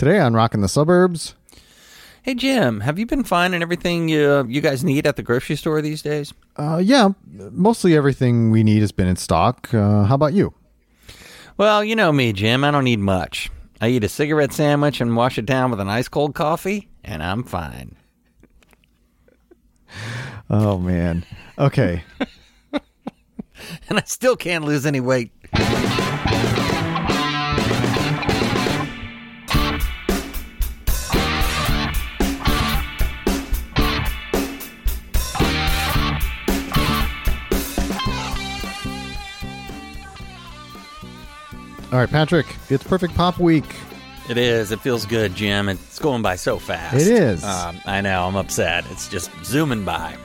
Today on Rockin' the Suburbs. Hey, Jim, have you been finding everything you guys need at the grocery store these days? Yeah, mostly everything we need has been in stock. How about you? Well, you know me, Jim. I don't need much. I eat a cigarette sandwich and wash it down with an ice cold coffee, and I'm fine. Oh, man. Okay. And I still can't lose any weight. All right, Patrick, it's Perfect Pop Week. It is. It feels good, Jim. It's going by so fast. It is. I know. I'm upset. It's just zooming by.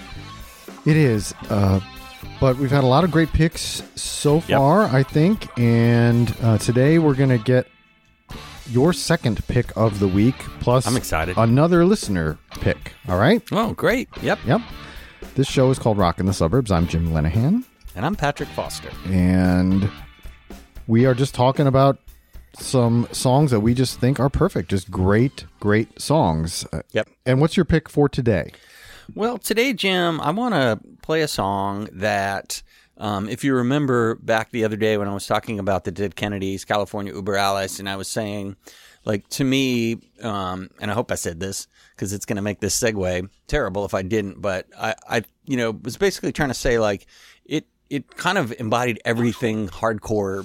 It is. But we've had a lot of great picks so far, I think. And today we're going to get your second pick of the week, plus I'm excited. Another listener pick. All right? Oh, great. Yep. This show is called Rockin' the Suburbs. I'm Jim Lenahan. And I'm Patrick Foster. And we are just talking about some songs that we just think are perfect. Just great, great songs. Yep. And what's your pick for today? Well, today, Jim, I want to play a song that, if you remember back the other day when I was talking about the Dead Kennedys, California Über Alles, and I was saying, like, to me, and I hope I said this because it's going to make this segue terrible if I didn't, but I was basically trying to say, like, it kind of embodied everything hardcore,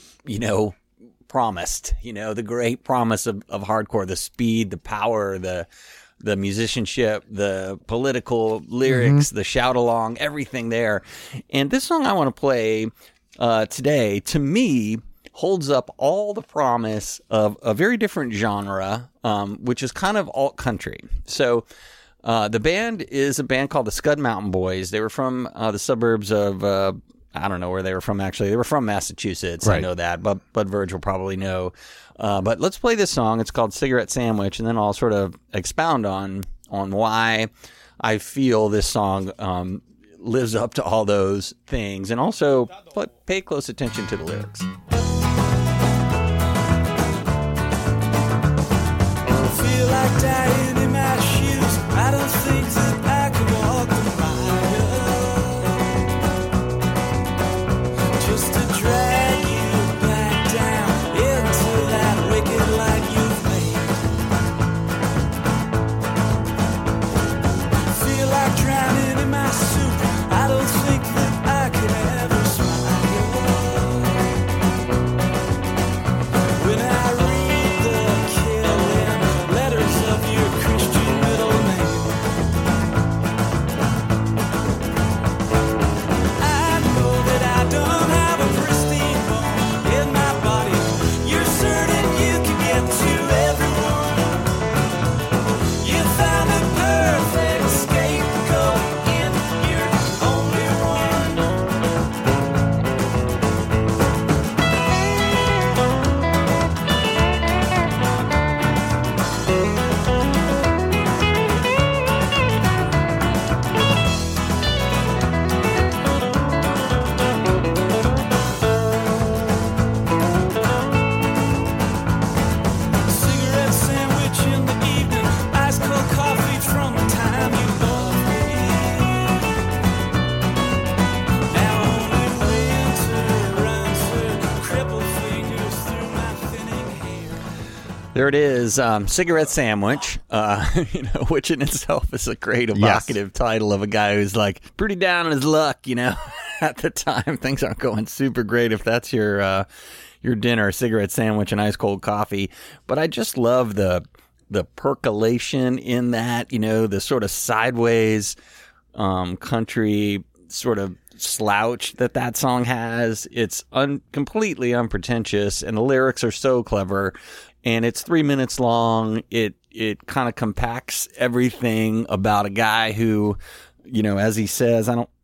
promised, the great promise of hardcore, the speed, the power, the musicianship, the political lyrics, the shout along, everything there. And this song I want to play today, to me, holds up all the promise of a very different genre, which is kind of alt country. So the band is a band called the Scud Mountain Boys. They were from the suburbs of I don't know where they were from, actually. They were from Massachusetts. Right. I know that, but Verge will probably know. But let's play this song. It's called Cigarette Sandwich, and then I'll sort of expound on why I feel this song lives up to all those things, and also pay close attention to the lyrics. I feel like dying in my shoes. I don't think that I can walk the mile just to drag you back down into that wicked life you've made. Feel like drowning in my soup. I don't think that I can ever smile when I read the killing letters of your Christian middle name. I know that I don't have a pristine bone in my body. You're certain you can get to everyone. You found the perfect scapegoat in your only one. Cigarette sandwich in the evening, ice cold coffee from the time you loved me. Now only winter runs her crippled fingers through my thinning hair. There it is, Cigarette Sandwich, which in itself is a great evocative title of a guy who's like pretty down on his luck, at the time. Things aren't going super great if that's your dinner, cigarette sandwich and ice cold coffee. But I just love the percolation in that, the sort of sideways country sort of slouch that song has. It's completely unpretentious, and the lyrics are so clever. And it's 3 minutes long. It kind of compacts everything about a guy who, as he says, I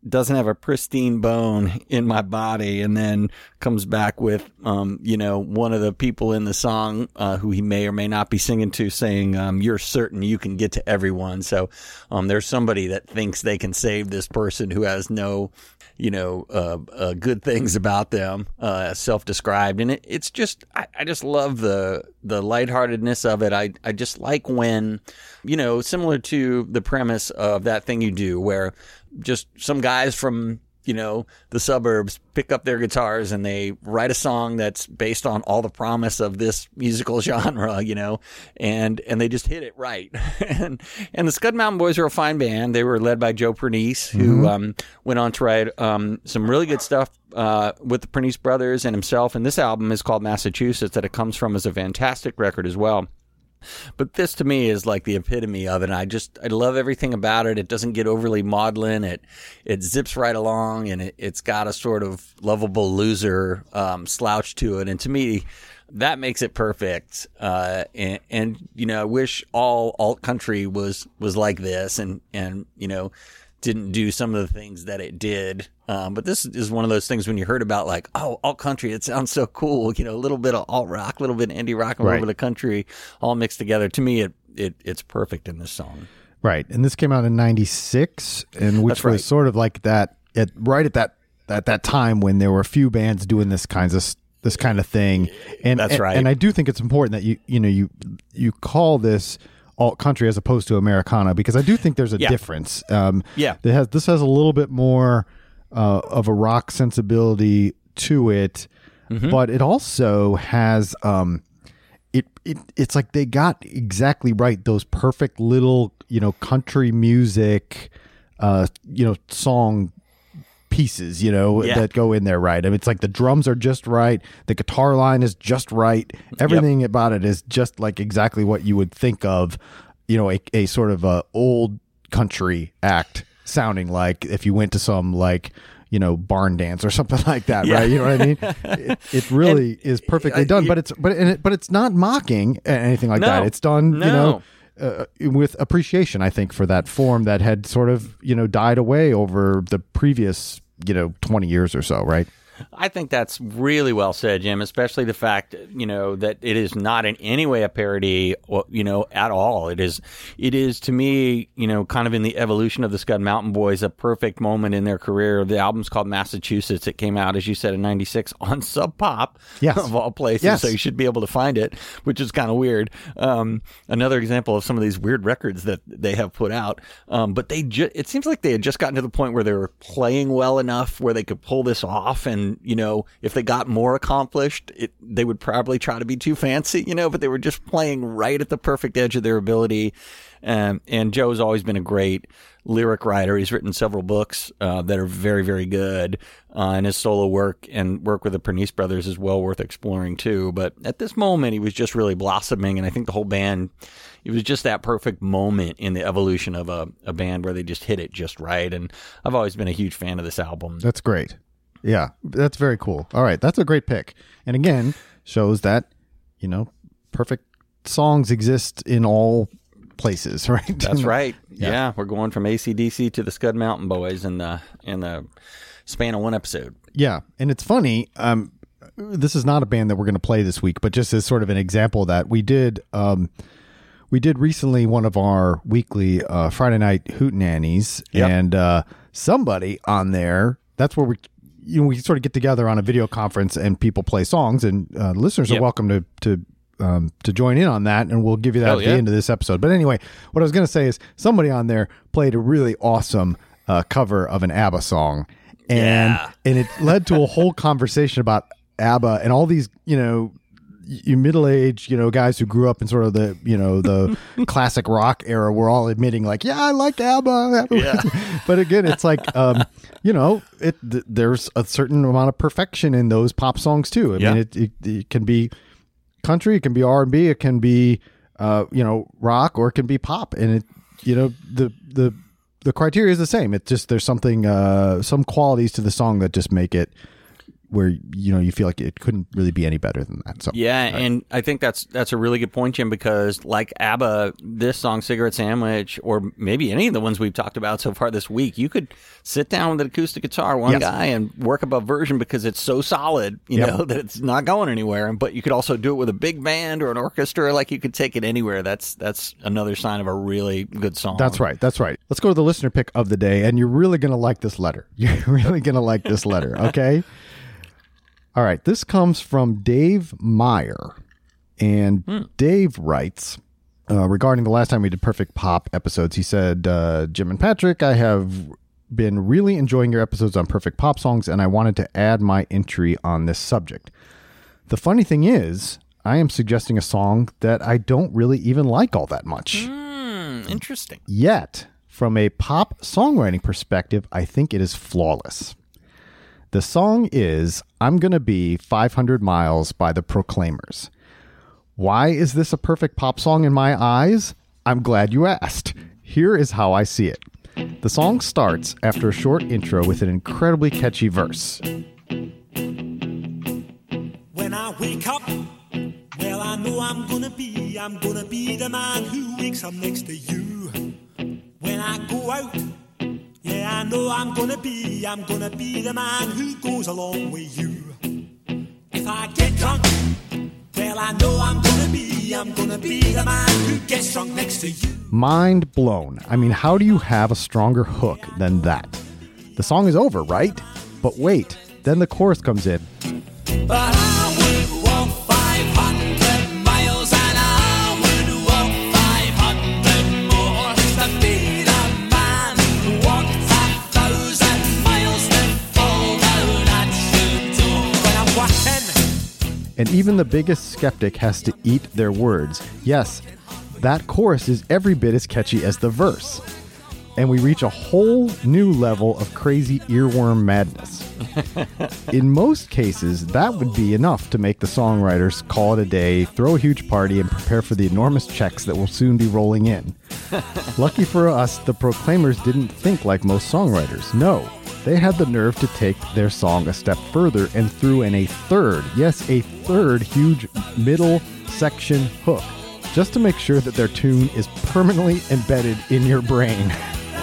doesn't have a pristine bone in my body, and then comes back with, one of the people in the song who he may or may not be singing to saying, you're certain you can get to everyone. So there's somebody that thinks they can save this person who has no, good things about them, self-described. And it's just, I just love the lightheartedness of it. I just like when, similar to the premise of That Thing You Do, where just some guys from, the suburbs pick up their guitars and they write a song that's based on all the promise of this musical genre, and they just hit it right. and the Scud Mountain Boys are a fine band. They were led by Joe Pernice, who went on to write some really good stuff with the Pernice brothers and himself. And this album is called Massachusetts, that it comes from, is a fantastic record as well. But this to me is like the epitome of it. I love everything about it. It doesn't get overly maudlin. It zips right along, and it's got a sort of lovable loser slouch to it. And to me, that makes it perfect. And I wish all alt country was like this, and didn't do some of the things that it did. But this is one of those things when you heard about, like, oh, alt country, it sounds so cool. A little bit of alt rock, a little bit of indie rock, a little bit of country, all mixed together. To me, it's perfect in this song. Right. And this came out in 96, and which was sort of like that, at that time when there were a few bands doing this kind of thing. And that's right. And I do think it's important that you call this alt country as opposed to Americana, because I do think there's a difference. This has a little bit more of a rock sensibility to it, but it also has it's like they got exactly right those perfect little country music song pieces that go in there, right? I mean, it's like the drums are just right, the guitar line is just right, everything about it is just like exactly what you would think of a sort of a old country act sounding like if you went to some barn dance or something like that, right? You know what I mean? It really is perfectly done, but it's not mocking anything like that. It's done with appreciation, I think, for that form that had sort of died away over the previous 20 years or so, right? I think that's really well said, Jim, especially the fact, that it is not in any way a parody, at all. It is to me, kind of in the evolution of the Scud Mountain Boys, a perfect moment in their career. The album's called Massachusetts. It came out, as you said, in 96 on Sub Pop, of all places. So you should be able to find it, which is kind of weird. Another example of some of these weird records that they have put out. But it seems like they had just gotten to the point where they were playing well enough where they could pull this off. And, if they got more accomplished, they would probably try to be too fancy, but they were just playing right at the perfect edge of their ability. And Joe's always been a great lyric writer. He's written several books that are very, very good. And his solo work and work with the Pernice brothers is well worth exploring too. But at this moment, he was just really blossoming. And I think the whole band, it was just that perfect moment in the evolution of a band where they just hit it just right. And I've always been a huge fan of this album. That's great. Yeah, that's very cool. All right, that's a great pick. And again, shows that, perfect songs exist in all places, right? That's right. Yeah, we're going from AC/DC to the Scud Mountain Boys in the span of one episode. Yeah, and it's funny, this is not a band that we're going to play this week, but just as sort of an example of that, we did recently one of our weekly Friday night hootenannies, and somebody on there, that's where we sort of get together on a video conference and people play songs, and listeners are welcome to join in on that, and we'll give you that at the end of this episode. But anyway, what I was going to say is somebody on there played a really awesome cover of an ABBA song, and it led to a whole conversation about ABBA and all these you middle-aged guys who grew up in sort of the the classic rock era were all admitting like, I like ABBA. But again, it's like there's a certain amount of perfection in those pop songs too. I mean, it can be country, it can be R&B, it can be rock, or it can be pop, and the criteria is the same. It's just there's something some qualities to the song that just make it where you feel like it couldn't really be any better than that. So yeah, and I think that's a really good point, Jim, because like ABBA, this song "Cigarette Sandwich," or maybe any of the ones we've talked about so far this week, you could sit down with an acoustic guitar, one guy, and work up a version because it's so solid, you know, that it's not going anywhere. But you could also do it with a big band or an orchestra. Like you could take it anywhere. That's another sign of a really good song. That's right. Let's go to the listener pick of the day, and you're really going to like this letter. You're really going to like this letter, okay? All right, this comes from Dave Meyer, and Dave writes, regarding the last time we did Perfect Pop episodes, he said, Jim and Patrick, I have been really enjoying your episodes on Perfect Pop songs, and I wanted to add my entry on this subject. The funny thing is, I am suggesting a song that I don't really even like all that much. Interesting. Yet, from a pop songwriting perspective, I think it is flawless. The song is I'm Gonna Be 500 Miles by the Proclaimers. Why is this a perfect pop song in my eyes? I'm glad you asked. Here is how I see it. The song starts after a short intro with an incredibly catchy verse. When I wake up, well, I know I'm gonna be the man who wakes up next to you. When I go out, yeah, I know I'm gonna be the man who goes along with you. If I get drunk, well, I know I'm gonna be the man who gets drunk next to you. Mind blown. I mean, how do you have a stronger hook than that? The song is over, right? But wait, then the chorus comes in. But I would walk 500 miles and I would walk 500 more to be the man who walked 1,000 miles to fall down at your door. When I'm walking. And even the biggest skeptic has to eat their words. Yes, that chorus is every bit as catchy as the verse. And we reach a whole new level of crazy earworm madness. In most cases, that would be enough to make the songwriters call it a day, throw a huge party, and prepare for the enormous checks that will soon be rolling in. Lucky for us, the Proclaimers didn't think like most songwriters. No, they had the nerve to take their song a step further and threw in a third huge middle section hook, just to make sure that their tune is permanently embedded in your brain.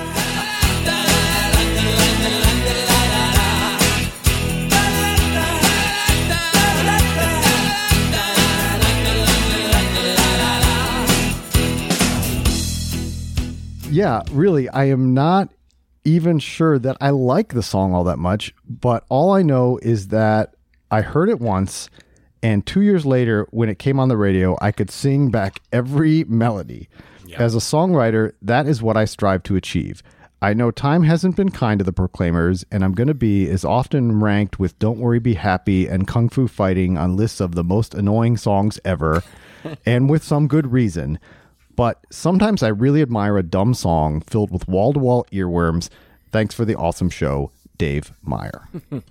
Yeah, really, I am not even sure that I like the song all that much, but all I know is that I heard it once, and 2 years later, when it came on the radio, I could sing back every melody. Yep. As a songwriter, that is what I strive to achieve. I know time hasn't been kind to the Proclaimers, and I'm going to be is often ranked with Don't Worry, Be Happy and Kung Fu Fighting on lists of the most annoying songs ever, and with some good reason. But sometimes I really admire a dumb song filled with wall-to-wall earworms. Thanks for the awesome show, Dave Meyer.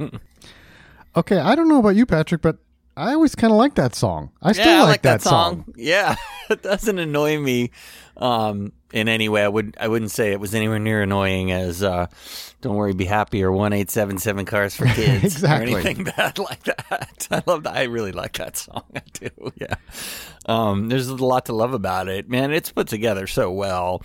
Okay, I don't know about you, Patrick, but I always kind of like that song. I still like that song. Yeah, it doesn't annoy me in any way. I wouldn't say it was anywhere near annoying as Don't Worry, Be Happy or 1877 Cars for Kids Exactly. or anything bad like that. I love that. I really like that song. I do. Yeah. There's a lot to love about it, man. It's put together so well.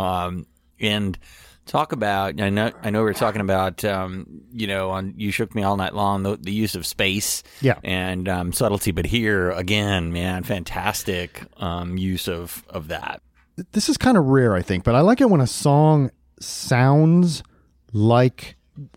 And talk about, I know we were talking about, on You Shook Me All Night Long, the use of space and subtlety. But here, again, man, fantastic use of that. This is kind of rare, I think, but I like it when a song sounds like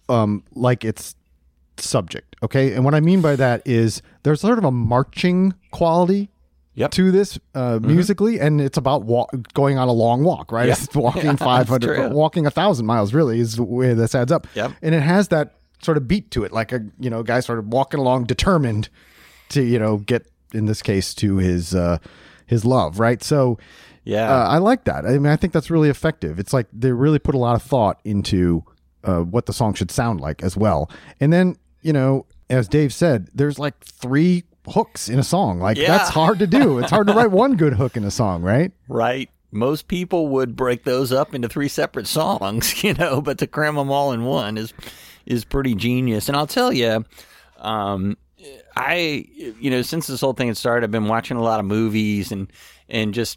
its subject, okay? And what I mean by that is there's sort of a marching quality to this musically, and it's about going on a long walk, right? It's walking 500, walking 1,000 miles, really, is the way this adds up. Yep. And it has that sort of beat to it, like a guy sort of walking along determined to, get, in this case, to his love, right? So I like that. I mean, I think that's really effective. It's like they really put a lot of thought into what the song should sound like as well. And then, as Dave said, there's like 3 hooks in a song. Like that's hard to do. It's hard to write one good hook in a song, right? Right. Most people would break those up into 3 separate songs, but to cram them all in one is pretty genius. And I'll tell you, I, since this whole thing had started, I've been watching a lot of movies and just,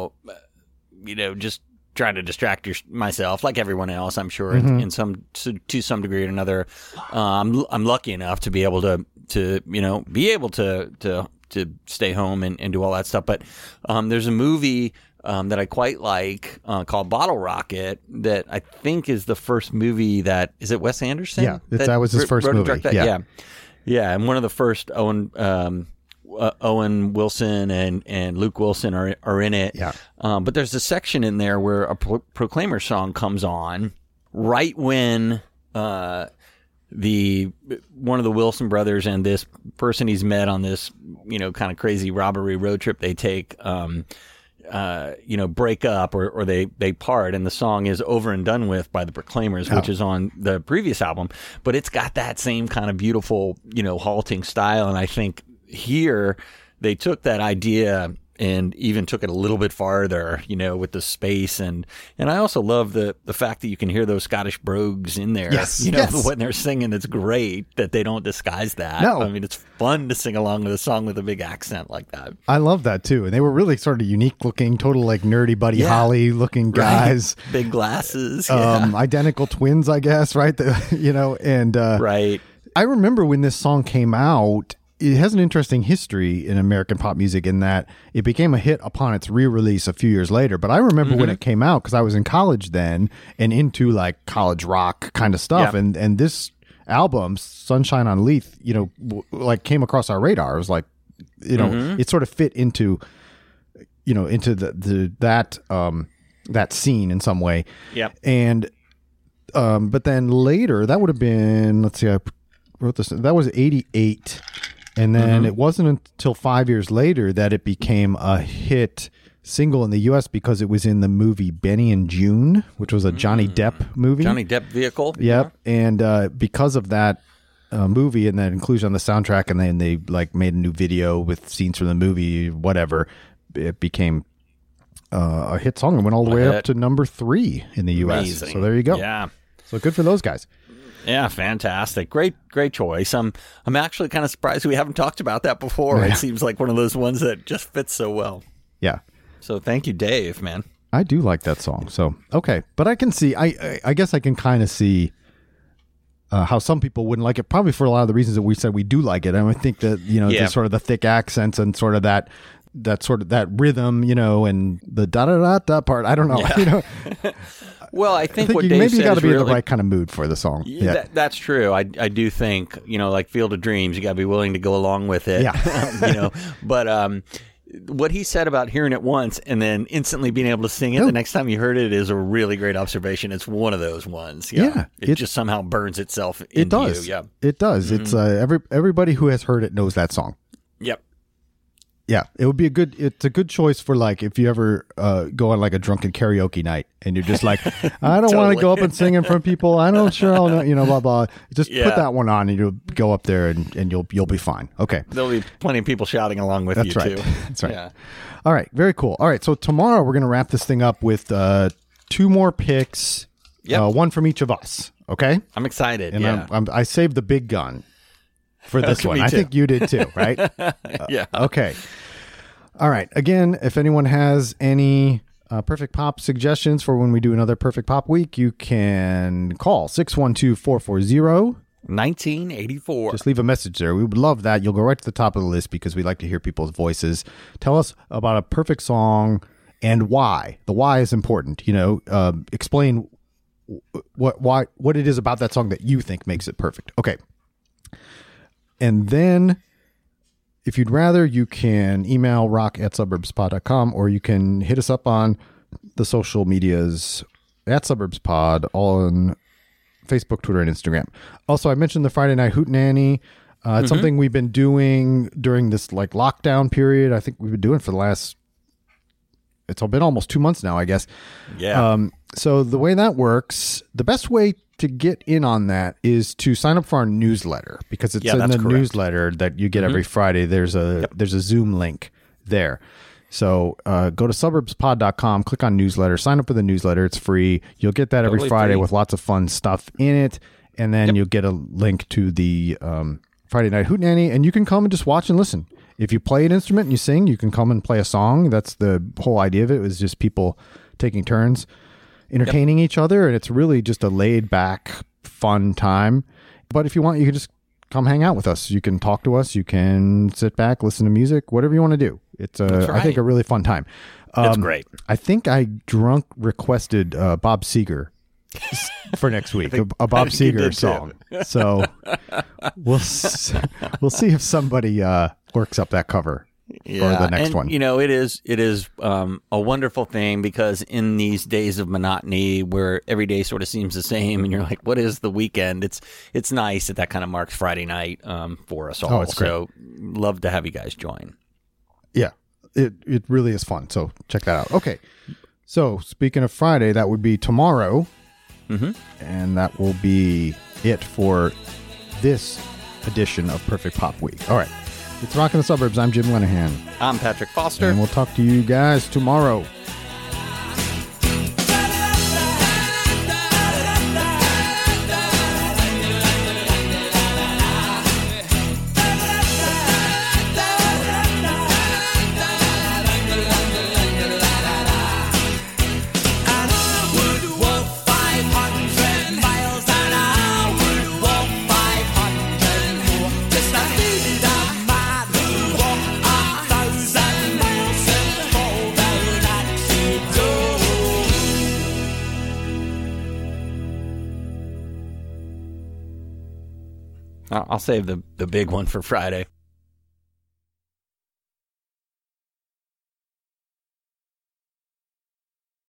just trying to distract myself like everyone else, I'm sure, in some to some degree or another. I'm lucky enough to be able to stay home and do all that stuff. But there's a movie that I quite like called Bottle Rocket that I think is the first movie that is it Wes Anderson? Yeah, that was his first movie. Yeah, and one of the first Owen Wilson and Luke Wilson are in it. Yeah. But there's a section in there where a Proclaimer song comes on right when one of the Wilson brothers and this person he's met on this kind of crazy robbery road trip they take break up or they part, and the song is Over and Done With by the Proclaimers, which is on the previous album, but it's got that same kind of beautiful, halting style. And I think here they took that idea and even took it a little bit farther, with the space. And I also love the fact that you can hear those Scottish brogues in there, when they're singing. It's great that they don't disguise that. No. I mean, it's fun to sing along with a song with a big accent like that. I love that too. And they were really sort of unique looking, total like nerdy Buddy Holly looking guys. Right. Big glasses. Identical twins, I guess, right? Right. I remember when this song came out, it has an interesting history in American pop music in that it became a hit upon its re-release a few years later. But I remember when it came out because I was in college then and into like college rock kind of stuff. Yeah. And this album, Sunshine on Leith, like came across our radar. It was like, it sort of fit into, into that scene in some way. Yep. And, but then later that would have been, let's see, I wrote this, that was 88. And then it wasn't until 5 years later that it became a hit single in the U.S. because it was in the movie Benny and June, which was a Johnny Depp movie. Johnny Depp vehicle. Yep. Yeah. And because of that movie and that inclusion on the soundtrack, and then they like made a new video with scenes from the movie, whatever, it became a hit song and went all the way up to number 3 in the U.S. Amazing. So there you go. Yeah. So good for those guys. Yeah, fantastic. Great choice. I'm actually kind of surprised we haven't talked about that before. Yeah. It seems like one of those ones that just fits so well. Yeah. So thank you, Dave, man. I do like that song. So, okay. But I can see, I guess I can kind of see how some people wouldn't like it, probably for a lot of the reasons that we said we do like it. And I think that, the sort of the thick accents and sort of that rhythm, and the da-da-da-da part. I don't know. Yeah. Well, I think what you Dave maybe said got to be really, in the right kind of mood for the song. Yeah, that's true. I do think like Field of Dreams, you got to be willing to go along with it. Yeah, But what he said about hearing it once and then instantly being able to sing it the next time you heard it is a really great observation. It's one of those ones. Yeah, it just somehow burns itself into it does. you. Yeah, it does. It's everybody who has heard it knows that song. Yep. Yeah, it's a good choice for like if you ever go on like a drunken karaoke night and you're just like, I don't want to go up and sing in front of people. I don't sure I'll know, blah blah. Just put that one on and you'll go up there and you'll be fine. Okay. There'll be plenty of people shouting along with you right. too. That's right. Yeah. All right, very cool. All right, so tomorrow we're going to wrap this thing up with 2 more picks, one from each of us. Okay. I'm excited. And I saved the big gun for this one. I think you did too, right? Yeah. Okay. All right. Again, if anyone has any Perfect Pop suggestions for when we do another Perfect Pop week, you can call 612-440-1984. Just leave a message there. We would love that. You'll go right to the top of the list because we like to hear people's voices. Tell us about a perfect song and why. The why is important. Explain what it is about that song that you think makes it perfect. Okay. And then if you'd rather, you can email rock@suburbspod.com or you can hit us up on the social medias @suburbspod, all on Facebook, Twitter, and Instagram. Also, I mentioned the Friday Night Hootenanny. It's something we've been doing during this like lockdown period. I think we've been doing for the last, it's been almost 2 months now, I guess. Yeah. So the way that works, the best way to get in on that is to sign up for our newsletter because it's in the newsletter that you get every Friday. There's a Zoom link there. So go to suburbspod.com, click on newsletter, sign up for the newsletter. It's free. You'll get that every Friday with lots of fun stuff in it. And then you'll get a link to the Friday Night Hootenanny, and you can come and just watch and listen. If you play an instrument and you sing, you can come and play a song. That's the whole idea of it. It was just people taking turns entertaining each other, and it's really just a laid back, fun time. But if you want, you can just come hang out with us. You can talk to us. You can sit back, listen to music, whatever you want to do. It's I think a really fun time. That's great. I think I drunk requested Bob Seger for next week, a Bob Seger song. So we'll see if somebody works up that cover for the next one. You know, it is a wonderful thing, because in these days of monotony where every day sort of seems the same and you're like, what is the weekend? It's nice that kind of marks Friday night for us all. Oh, it's great. So love to have you guys join. Yeah, it really is fun. So check that out. Okay. So speaking of Friday, that would be tomorrow. Mm-hmm. And that will be it for this edition of Perfect Pop Week. All right. It's Rockin' the Suburbs. I'm Jim Lenahan. I'm Patrick Foster. And we'll talk to you guys tomorrow. I'll save the big one for Friday.